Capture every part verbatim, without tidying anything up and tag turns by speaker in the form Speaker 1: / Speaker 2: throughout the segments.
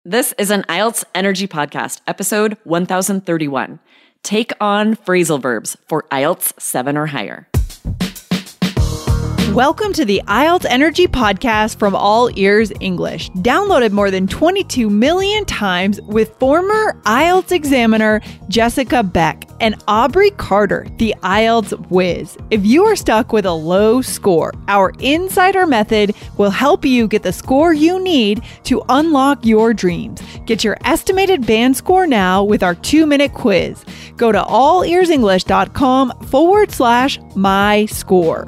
Speaker 1: This is an I E L T S Energy Podcast, episode one thousand thirty-one. Take on phrasal verbs for I E L T S seven or higher.
Speaker 2: Welcome to the I E L T S Energy Podcast from All Ears English, downloaded more than twenty-two million times with former I E L T S examiner Jessica Beck and Aubrey Carter, the I E L T S whiz. If you are stuck with a low score, our insider method will help you get the score you need to unlock your dreams. Get your estimated band score now with our two-minute quiz. Go to allearsenglish.com forward slash my score.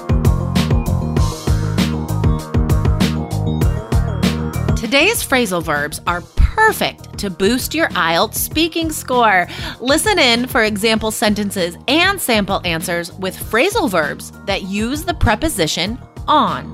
Speaker 3: Today's phrasal verbs are perfect to boost your I E L T S speaking score. Listen in for example sentences and sample answers with phrasal verbs that use the preposition on.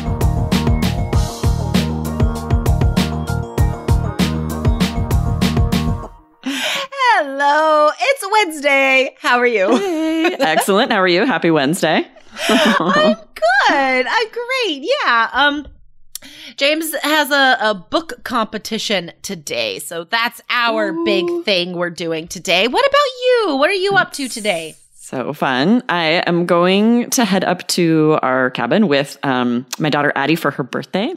Speaker 3: Hello, it's Wednesday. How are you?
Speaker 1: Hey, excellent. How are you? Happy Wednesday.
Speaker 3: I'm good. I'm great. Yeah. Um. James has a, a book competition today, so that's our Ooh. big thing we're doing today. What about you? What are you up to today?
Speaker 1: So fun. I am going to head up to our cabin with um, my daughter Addie for her birthday.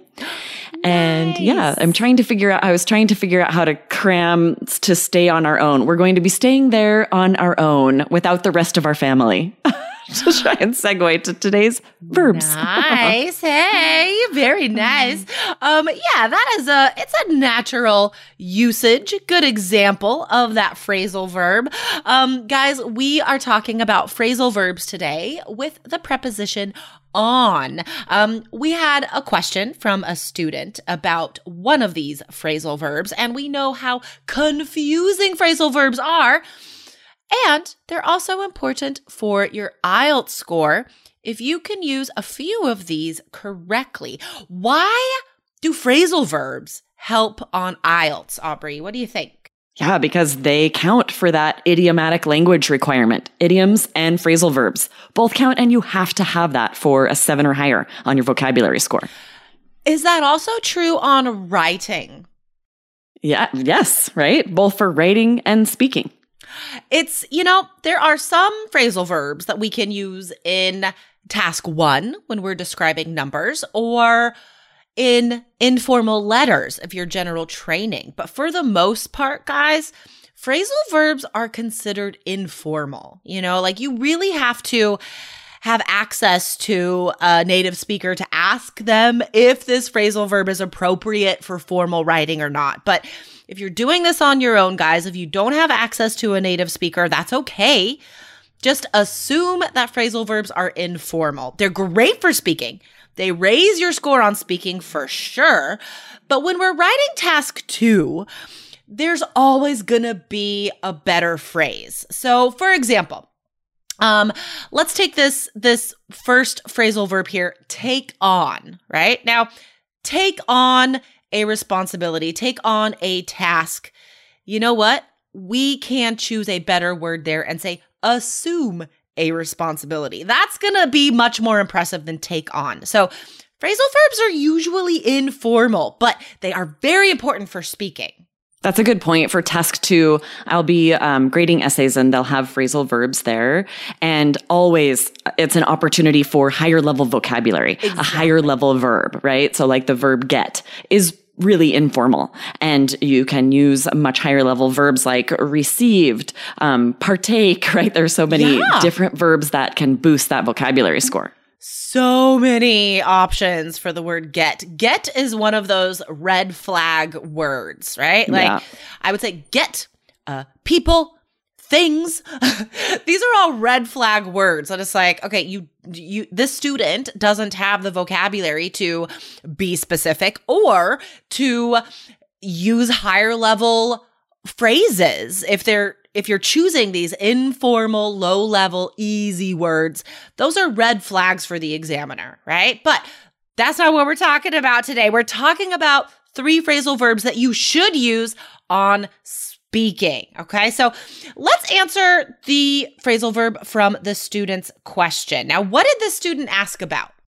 Speaker 1: And nice. yeah, I'm trying to figure out, I was trying to figure out how to cram to stay on our own. We're going to be staying there on our own without the rest of our family. To try and segue to today's verbs.
Speaker 3: Nice. Hey, very nice. Um, yeah, that is a, it's a natural usage, good example of that phrasal verb. Um, guys, we are talking about phrasal verbs today with the preposition on. Um, we had a question from a student about one of these phrasal verbs, and we know how confusing phrasal verbs are. And they're also important for your I E L T S score if you can use a few of these correctly. Why do phrasal verbs help on I E L T S, Aubrey? What do you think?
Speaker 1: Yeah, because they count for that idiomatic language requirement. Idioms and phrasal verbs both count, and you have to have that for a seven or higher on your vocabulary score.
Speaker 3: Is that also true on writing?
Speaker 1: Yeah, yes, right? Both for writing and speaking.
Speaker 3: It's, you know, there are some phrasal verbs that we can use in task one when we're describing numbers or in informal letters if you're general training. But for the most part, guys, phrasal verbs are considered informal. You know, like you really have to have access to a native speaker to ask them if this phrasal verb is appropriate for formal writing or not. But if you're doing this on your own, guys, if you don't have access to a native speaker, that's okay. Just assume that phrasal verbs are informal. They're great for speaking. They raise your score on speaking for sure. But when we're writing task two, there's always going to be a better phrase. So for example, Um, let's take this, this first phrasal verb here, take on, right? Now, take on a responsibility, take on a task. You know what? We can choose a better word there and say, assume a responsibility. That's going to be much more impressive than take on. So phrasal verbs are usually informal, but they are very important for speaking.
Speaker 1: That's a good point. For task two, I'll be um, grading essays and they'll have phrasal verbs there. And always, it's an opportunity for higher level vocabulary, exactly. A higher level verb, right? So like the verb get is really informal. And you can use much higher level verbs like received, um, partake, right? There's so many yeah. different verbs that can boost that vocabulary score.
Speaker 3: So many options for the word get. Get is one of those red flag words, right? Like yeah. I would say get, uh, people, things. These are all red flag words. And it's like, okay, you, you, this student doesn't have the vocabulary to be specific or to use higher level phrases if they're If you're choosing these informal, low-level, easy words, those are red flags for the examiner, right? But that's not what we're talking about today. We're talking about three phrasal verbs that you should use on speaking, okay? So let's answer the phrasal verb from the student's question. Now, what did the student ask about?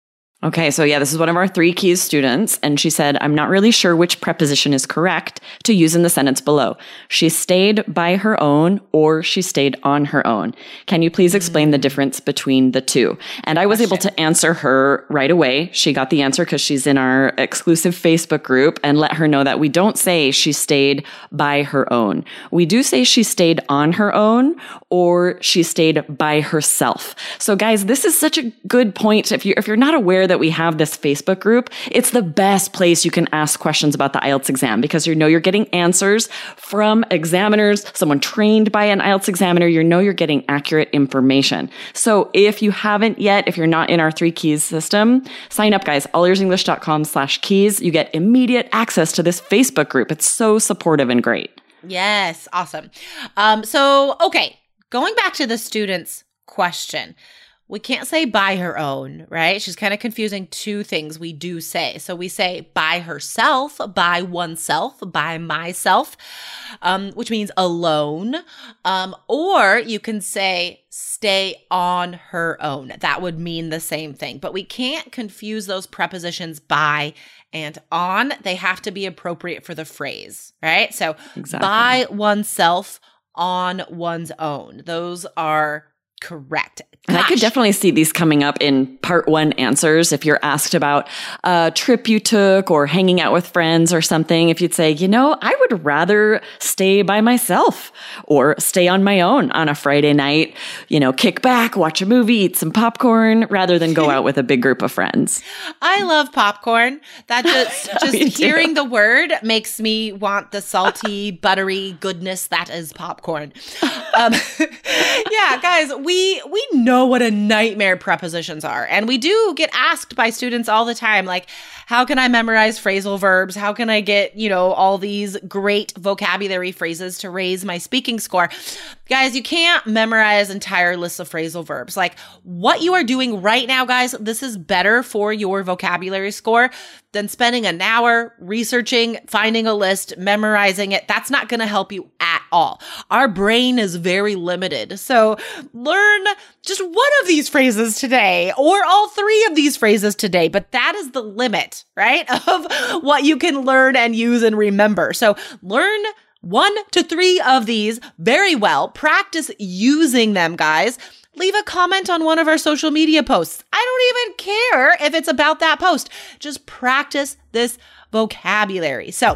Speaker 1: Okay, so yeah, this is one of our three keys students, and she said, I'm not really sure which preposition is correct to use in the sentence below. She stayed by her own or she stayed on her own. Can you please explain the difference between the two? And I was able to answer her right away. She got the answer because she's in our exclusive Facebook group, and let her know that we don't say she stayed by her own. We do say she stayed on her own or she stayed by herself. So guys, this is such a good point. If you if you're not aware that we have this Facebook group, it's the best place you can ask questions about the I E L T S exam because you know you're getting answers from examiners, someone trained by an I E L T S examiner. You know you're getting accurate information. So if you haven't yet, if you're not in our three keys system, sign up, guys, all ears english dot com slash keys. You get immediate access to this Facebook group. It's so supportive and great.
Speaker 3: Yes, awesome. Um, so, okay, going back to the student's question. We can't say by her own, right? She's kind of confusing two things we do say. So we say by herself, by oneself, by myself, um, which means alone. Um, or you can say stay on her own. That would mean the same thing. But we can't confuse those prepositions by and on. They have to be appropriate for the phrase, right? So exactly. By oneself, on one's own. Those are correct.
Speaker 1: And I could definitely see these coming up in part one answers. If you're asked about a trip you took or hanging out with friends or something, if you'd say, you know, I would rather stay by myself or stay on my own on a Friday night, you know, kick back, watch a movie, eat some popcorn rather than go out with a big group of friends.
Speaker 3: I love popcorn. That just, just hearing the word makes me want the salty, buttery goodness that is popcorn. Um, yeah, guys, we, we know what a nightmare prepositions are. And we do get asked by students all the time, like, how can I memorize phrasal verbs? How can I get, you know, all these great vocabulary phrases to raise my speaking score? Guys, you can't memorize entire lists of phrasal verbs. Like what you are doing right now, guys, this is better for your vocabulary score than spending an hour researching, finding a list, memorizing it. That's not going to help you at all. Our brain is very limited. So learn just one of these phrases today or all three of these phrases today. But that is the limit, right, of what you can learn and use and remember. So learn one to three of these very well. Practice using them, guys. Leave a comment on one of our social media posts. I don't even care if it's about that post. Just practice this vocabulary. So,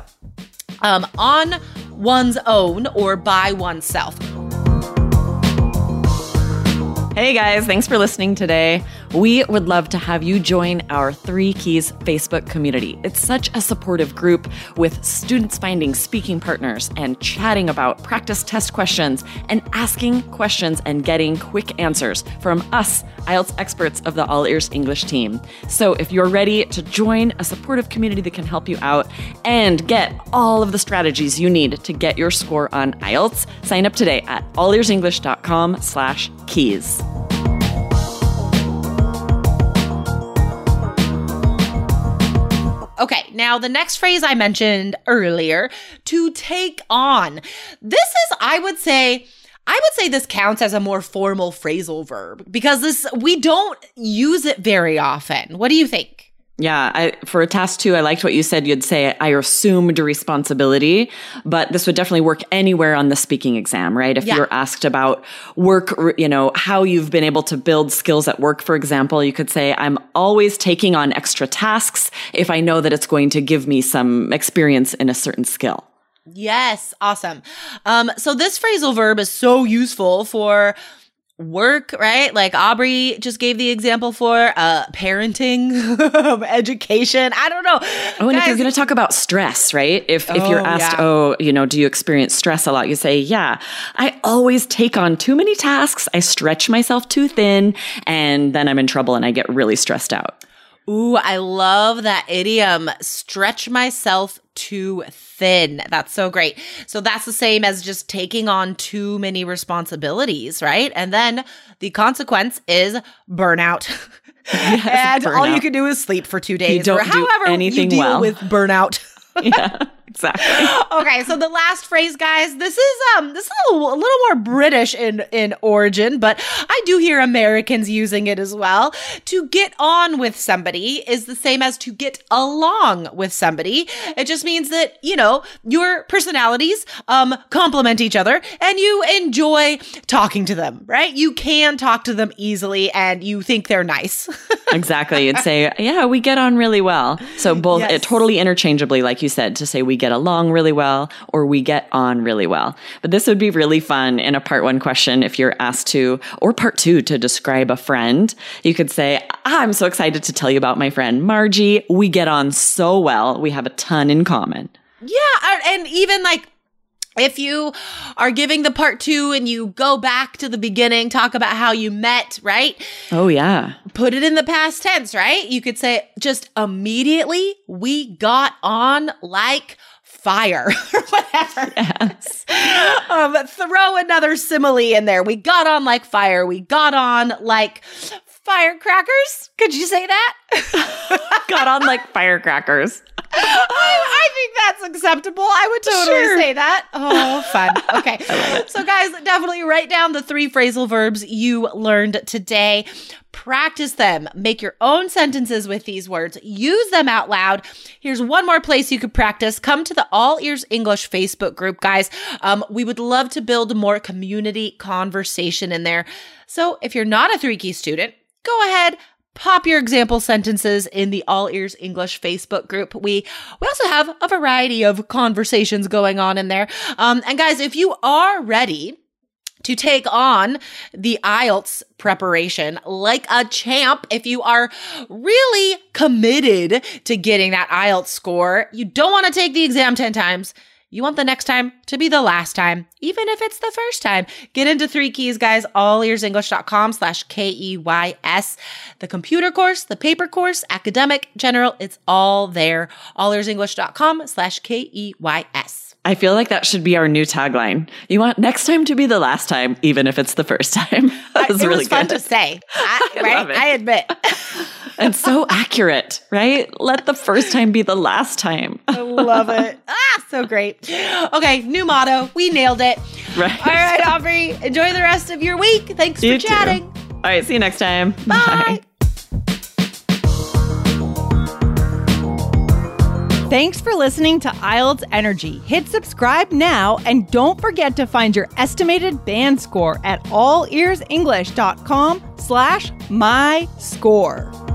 Speaker 3: um, on one's own or by oneself.
Speaker 1: Hey guys, thanks for listening today. We would love to have you join our Three Keys Facebook community. It's such a supportive group with students finding speaking partners and chatting about practice test questions and asking questions and getting quick answers from us, I E L T S experts of the All Ears English team. So if you're ready to join a supportive community that can help you out and get all of the strategies you need to get your score on I E L T S, sign up today at all ears english dot com slash keys.
Speaker 3: Okay, now the next phrase I mentioned earlier, to take on. This is, I would say, I would say this counts as a more formal phrasal verb because this we don't use it very often. What do you think?
Speaker 1: Yeah, I, for a task two, I liked what you said. You'd say, I assumed responsibility, but this would definitely work anywhere on the speaking exam, right? If yeah. you're asked about work, you know, how you've been able to build skills at work, for example, you could say, I'm always taking on extra tasks if I know that it's going to give me some experience in a certain skill.
Speaker 3: Yes, awesome. Um, so this phrasal verb is so useful for work, right? Like Aubrey just gave the example for uh, parenting, education. I don't know.
Speaker 1: Oh, and Guys, if you're going to talk about stress, right? If if
Speaker 3: oh,
Speaker 1: you're asked,
Speaker 3: yeah.
Speaker 1: oh, you know, do you experience stress a lot? You say, yeah, I always take on too many tasks. I stretch myself too thin, and then I'm in trouble and I get really stressed out.
Speaker 3: Ooh, I love that idiom. Stretch myself too thin. That's so great. So that's the same as just taking on too many responsibilities, right? And then the consequence is burnout. Yes, and burnout. All you can do is sleep for two days.
Speaker 1: You don't
Speaker 3: or however
Speaker 1: do anything
Speaker 3: you deal
Speaker 1: well.
Speaker 3: with burnout.
Speaker 1: Yeah. Exactly.
Speaker 3: Okay, so the last phrase, guys, this is um this is a little, a little more British in in origin, but I do hear Americans using it as well. To get on with somebody is the same as to get along with somebody. It just means that, you know, your personalities um complement each other and you enjoy talking to them, right? You can talk to them easily and you think they're nice.
Speaker 1: Exactly. You'd say, yeah, we get on really well. So both
Speaker 3: Yes.
Speaker 1: it totally interchangeably, like you said, to say we get along really well or we get on really well. But this would be really fun in a part one question if you're asked to, or part two, to describe a friend. You could say, ah, I'm so excited to tell you about my friend Margie. We get on so well. We have a ton in common.
Speaker 3: Yeah, and even like, if you are giving the part two and you go back to the beginning, talk about how you met, right?
Speaker 1: Oh, yeah.
Speaker 3: Put it in the past tense, right? You could say just immediately we got on like fire or whatever.
Speaker 1: Yes.
Speaker 3: Um, throw another simile in there. We got on like fire. We got on like firecrackers. Could you say that?
Speaker 1: Got on like firecrackers.
Speaker 3: I, I think that's acceptable. I would totally
Speaker 1: Sure.
Speaker 3: say that. Oh, fun. Okay. So, guys, definitely write down the three phrasal verbs you learned today. Practice them. Make your own sentences with these words. Use them out loud. Here's one more place you could practice. Come to the All Ears English Facebook group, guys. Um, we would love to build more community conversation in there. So, if you're not a three key student, go ahead. Pop your example sentences in the All Ears English Facebook group. We we also have a variety of conversations going on in there. Um, and guys, if you are ready to take on the I E L T S preparation like a champ, if you are really committed to getting that I E L T S score, you don't want to take the exam ten times. You want the next time to be the last time, even if it's the first time. Get into Three Keys, guys, allearsenglish.com slash K-E-Y-S. The computer course, the paper course, academic, general, it's all there. allearsenglish.com slash K-E-Y-S.
Speaker 1: I feel like that should be our new tagline. You want next time to be the last time, even if it's the first time. That was
Speaker 3: it
Speaker 1: really
Speaker 3: was fun
Speaker 1: good.
Speaker 3: to say, I,
Speaker 1: I
Speaker 3: right?
Speaker 1: love it.
Speaker 3: I admit.
Speaker 1: And so accurate, right? Let the first time be the last time.
Speaker 3: I love it. Ah, so great. Okay, new motto. We nailed it.
Speaker 1: Right.
Speaker 3: All right, Aubrey. Enjoy the rest of your week. Thanks
Speaker 1: You
Speaker 3: for
Speaker 1: too.
Speaker 3: chatting.
Speaker 1: All right, see you next time.
Speaker 3: Bye.
Speaker 2: Thanks for listening to I E L T S Energy. Hit subscribe now and don't forget to find your estimated band score at allearsenglish.com slash my score.